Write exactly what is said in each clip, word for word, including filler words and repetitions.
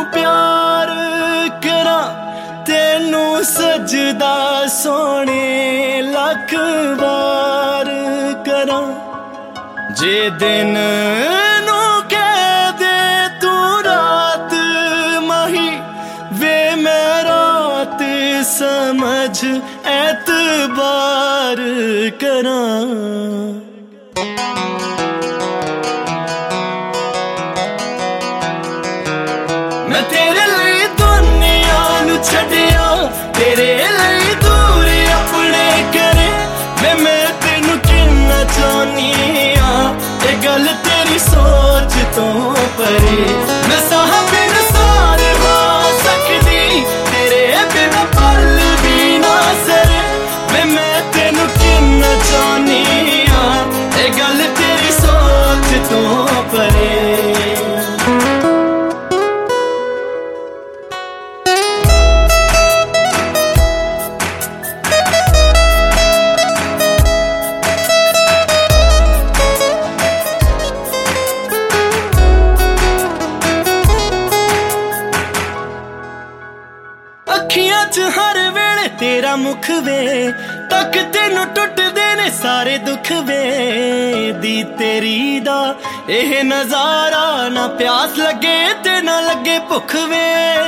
प्यार करा, तेनू सजदा सोने लख बार करा। जे दिन नू कह दे तू रात माही, वे मैं रात समझ एतबार करा। मैं तेरे लिए दुनिया नू छड़िया, तेरे लिए दूर अपने करे। मैं मैं तेनू किन्ना चाहनी आ, ये गल तेरी सोच तो परे। मैं साह बिन सारे हो सकदी, तेरे बिन पल भी ना सरे। मैं मैं तेनू किन्ना चाहनी आ, ये गल तेरी सोच तो परे। अखियां च हर वेले तेरा मुख वे, तक तेनू टुटदे ने सारे दुख वे। दी तेरी दा एह नजारा, ना प्यास लगे ते ना लगे भुख वे।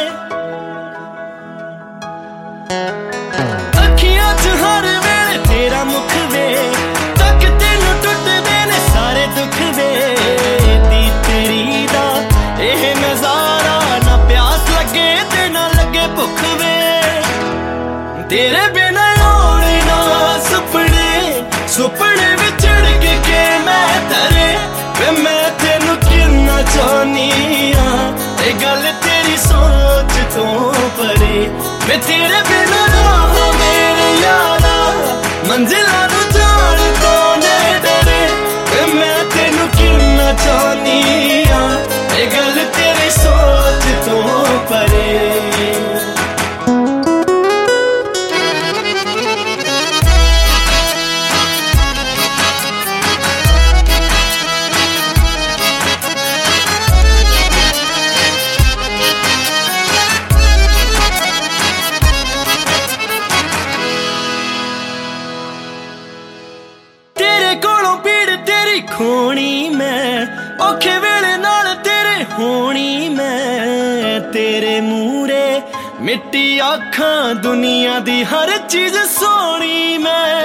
अखियां च हर वेले तेरा मुख वे, तक तेनू टुटदे ने सारे दुख वे। दी तेरी दा एह नजारा, ना प्यास लगे ते ना लगे भुख वे। तेरे बिना होने ना सुपने, सुपने विचड़ के मैं तरे। वे मैं तेनू किन्ना चाहनी आ, ये गल तेरी सोच तो परे। वे तेरे बिना राह मेरे यारा, मंजिला नू जान तो ने डरे। वे मैं तेनू किन्ना चाहनी आ, ये गल तेरी सोच तो परे। खोनी मैं औखे वेले नाल तेरे होनी मैं। तेरे मूरे मिट्टी आखां, दुनिया दी हर चीज सोनी मैं।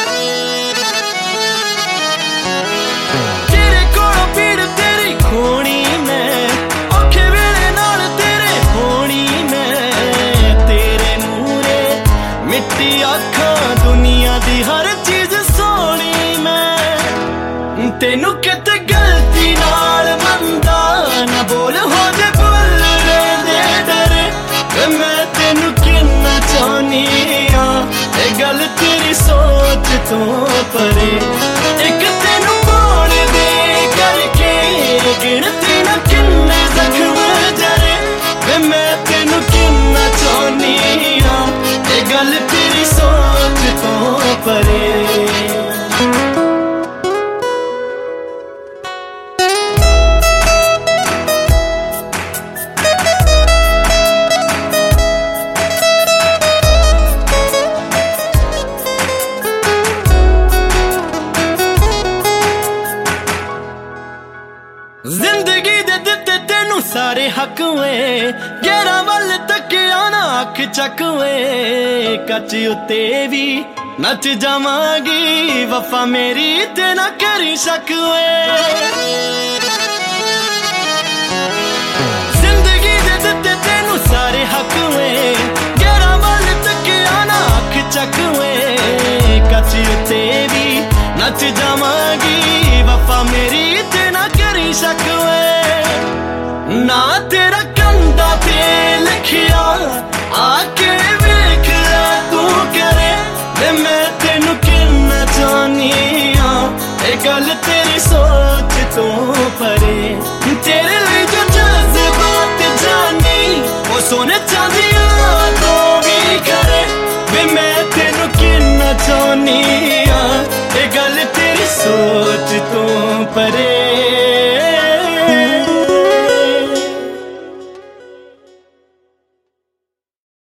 तेरे कोलों पीड़ तेरी खोनी मैं, औखे वेले नाल तेरे होनी मैं। तेरे मूरे मिट्टी आखां, दुनिया दी हर चीज सोनी मैं। तेनू किते गलती नाल मंदा, ना बोल हो जे भुल दे डरे। मैं तेनू किन्ना चाहनी आ, ये गल तेरी सोच तो परे। एक तेनू पाने दे करके गिनती ना किन्ने जख्म जरे। मैं तेनू किन्ना चाहनी आ, ये गल तेरी सोच तो परे। जिंदगी दे दिते तेनू सारे हक वे, गैरा वल तकिया ना अख चक वे। कच उत्ते भी नच जावांगी, वफा मेरी ते ना करी शक वे। जिंदगी दे दिते तेनू सारे हक वे, गैरा वल तकिया ना अख चक वे। कच उत्ते भी नच जावांगी, वफा मेरी ते ना करी शक वे। ना तेरा कंधा पे लिखिया, आके वेख लै तू करे। मैं तेनू किन्ना चाहनी आ, ये गल तेरी सोच तो परे।